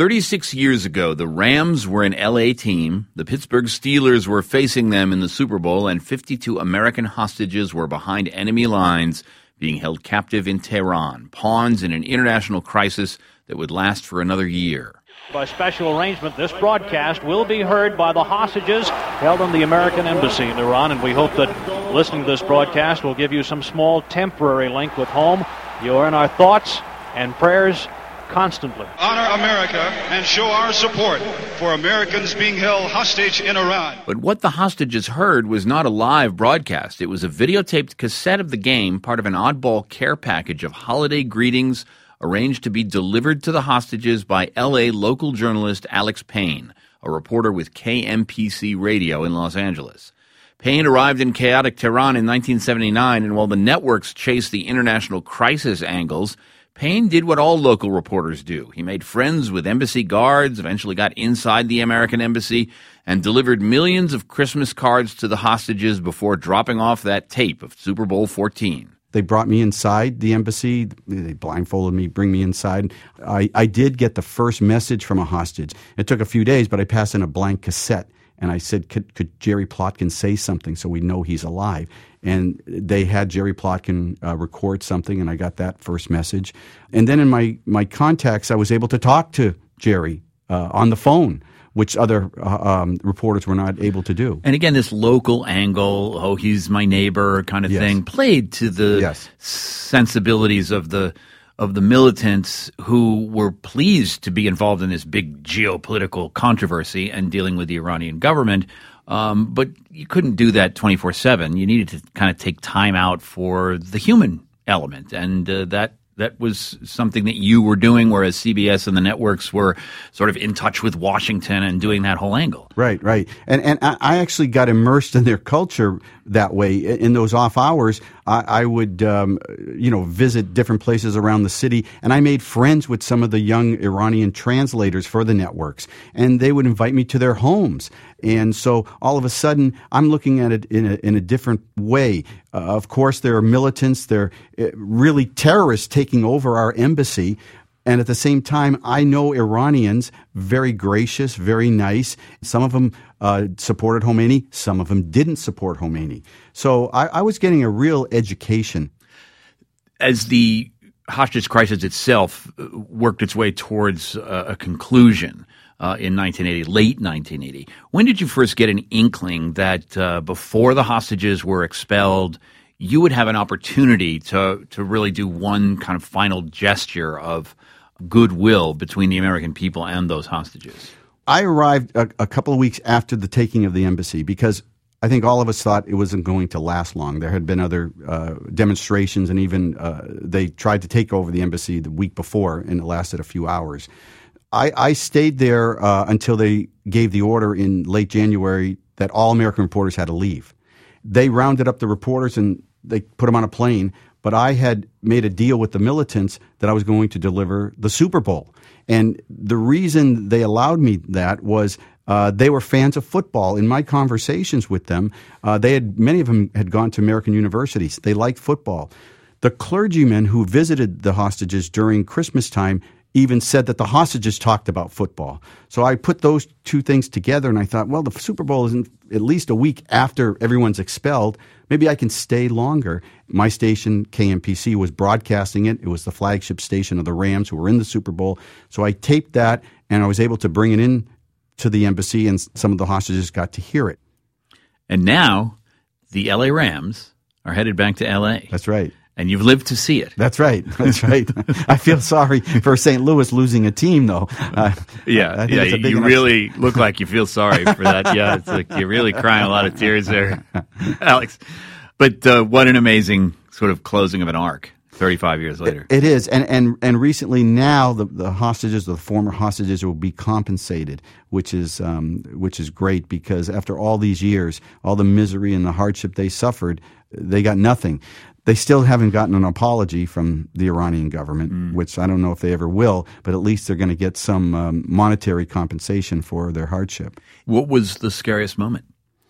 36 years ago, the Rams were an LA team, the Pittsburgh Steelers were facing them in the Super Bowl, and 52 American hostages were behind enemy lines being held captive in Tehran, pawns in an international crisis that would last for another year. By special arrangement, this broadcast will be heard by the hostages held in the American Embassy in Iran, and we hope that listening to this broadcast will give you some small temporary link with home. You are in our thoughts and prayers constantly. Honor America and show our support for Americans being held hostage in Iran. But what the hostages heard was not a live broadcast. It was a videotaped cassette of the game, part of an oddball care package of holiday greetings arranged to be delivered to the hostages by L.A. local journalist Alex Payne, a reporter with KMPC Radio in Los Angeles. Payne arrived in chaotic Tehran in 1979, and while the networks chased the international crisis angles, Payne did what all local reporters do. He made friends with embassy guards, eventually got inside the American embassy, and delivered millions of Christmas cards to the hostages before dropping off that tape of Super Bowl 14. They brought me inside the embassy. They blindfolded me, bring me inside. I did get the first message from a hostage. It took a few days, but I passed in a blank cassette. And I said, could Jerry Plotkin say something so we know he's alive? And they had Jerry Plotkin record something, and I got that first message. And then in my contacts, I was able to talk to Jerry on the phone, which other reporters were not able to do. And again, this local angle, oh, he's my neighbor kind of thing, played to the sensibilities of the militants who were pleased to be involved in this big geopolitical controversy and dealing with the Iranian government. But you couldn't do that 24/7. You needed to kind of take time out for the human element. And that was something that you were doing, whereas CBS and the networks were sort of in touch with Washington and doing that whole angle. Right. And I actually got immersed in their culture that way. In those off hours, I would, visit different places around the city, and I made friends with some of the young Iranian translators for the networks, and they would invite me to their homes. And so all of a sudden, I'm looking at it in a different way. Of course, there are militants, they're really terrorists taking over our embassy. And at the same time, I know Iranians, very gracious, very nice. Some of them supported Khomeini. Some of them didn't support Khomeini. So I was getting a real education. As the hostage crisis itself worked its way towards a conclusion in 1980, late 1980, when did you first get an inkling that before the hostages were expelled, you would have an opportunity to really do one kind of final gesture of goodwill between the American people and those hostages? I arrived a couple of weeks after the taking of the embassy because I think all of us thought it wasn't going to last long. There had been other demonstrations, and even they tried to take over the embassy the week before, and it lasted a few hours. I stayed there until they gave the order in late January that all American reporters had to leave. They rounded up the reporters and they put them on a plane, but I had made a deal with the militants that I was going to deliver the Super Bowl. And the reason they allowed me that was they were fans of football. In my conversations with them, many of them had gone to American universities. They liked football. The clergymen who visited the hostages during Christmas time even said that the hostages talked about football. So I put those two things together, and I thought, well, the Super Bowl is at least a week after everyone's expelled. Maybe I can stay longer. My station, KMPC, was broadcasting it. It was the flagship station of the Rams, who were in the Super Bowl. So I taped that, and I was able to bring it in to the embassy, and some of the hostages got to hear it. And now the L.A. Rams are headed back to L.A. That's right. And you've lived to see it. That's right. I feel sorry for St. Louis losing a team, though. You really look like you feel sorry for that. Yeah, it's like you're really crying a lot of tears there, Alex. But what an amazing sort of closing of an arc 35 years later. It is. And recently now the hostages, the former hostages, will be compensated, which is great, because after all these years, all the misery and the hardship they suffered, they got nothing. They still haven't gotten an apology from the Iranian government, which I don't know if they ever will, but at least they're going to get some monetary compensation for their hardship. What was the scariest moment?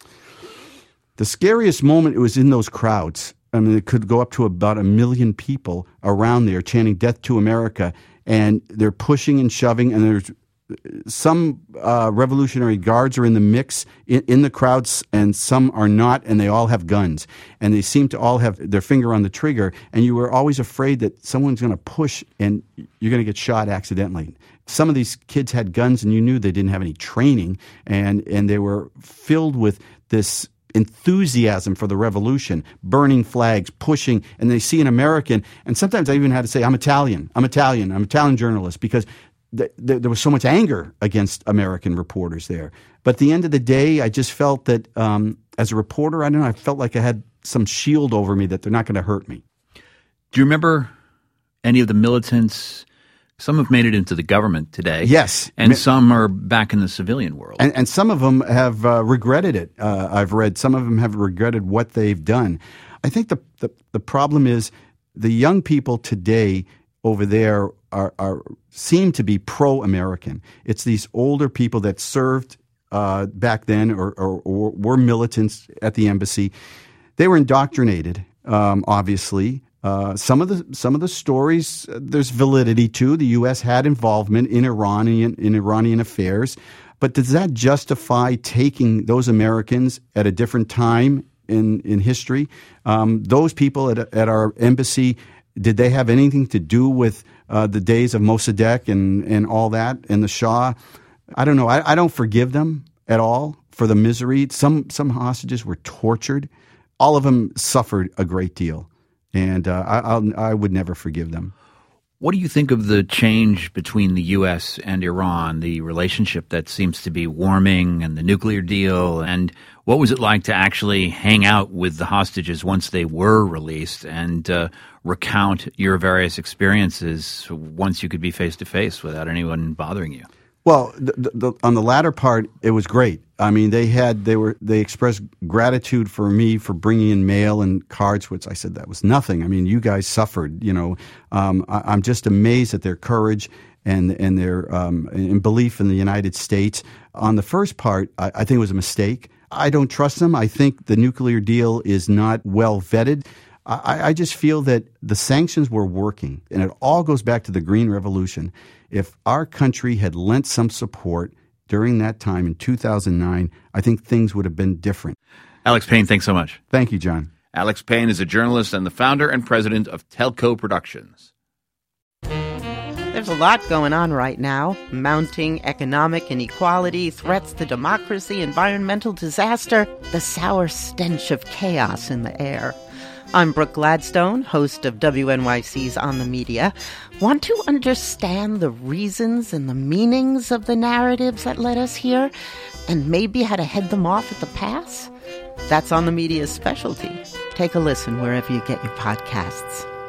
The scariest moment, it was in those crowds. I mean, it could go up to about 1 million people around there chanting "Death to America," and they're pushing and shoving, and there's some Revolutionary Guards are in the mix in the crowds, and some are not, and they all have guns. And they seem to all have their finger on the trigger, and you were always afraid that someone's going to push and you're going to get shot accidentally. Some of these kids had guns, and you knew they didn't have any training, and they were filled with this enthusiasm for the revolution, burning flags, pushing, and they see an American, and sometimes I even had to say, I'm Italian journalist, because there was so much anger against American reporters there. But at the end of the day, I just felt that as a reporter, I don't know, I felt like I had some shield over me that they're not going to hurt me. Do you remember any of the militants? Some have made it into the government today. Yes. And some are back in the civilian world. And some of them have regretted it. I've read some of them have regretted what they've done. I think the problem is the young people today over there seem to be pro-American. It's these older people that served back then or were militants at the embassy. They were indoctrinated, obviously. Some of the stories, there's validity to. The U.S. had involvement in Iranian affairs, but does that justify taking those Americans at a different time in history? Those people at our embassy, did they have anything to do with the days of Mossadegh and all that and the Shah? I don't know. I don't forgive them at all for the misery. Some hostages were tortured. All of them suffered a great deal. And I would never forgive them. What do you think of the change between the U.S. and Iran, the relationship that seems to be warming and the nuclear deal? And what was it like to actually hang out with the hostages once they were released and recount your various experiences once you could be face-to-face without anyone bothering you? Well, on the latter part, it was great. I mean, they expressed gratitude for me for bringing in mail and cards, which I said that was nothing. I mean, you guys suffered. You know, I'm just amazed at their courage and their belief in the United States. On the first part, I think it was a mistake. I don't trust them. I think the nuclear deal is not well vetted. I just feel that the sanctions were working, and it all goes back to the Green Revolution. If our country had lent some support during that time in 2009, I think things would have been different. Alex Payne, thanks so much. Thank you, John. Alex Payne is a journalist and the founder and president of Telco Productions. There's a lot going on right now. Mounting economic inequality, threats to democracy, environmental disaster, the sour stench of chaos in the air. I'm Brooke Gladstone, host of WNYC's On the Media. Want to understand the reasons and the meanings of the narratives that led us here, and maybe how to head them off at the pass? That's On the Media's specialty. Take a listen wherever you get your podcasts.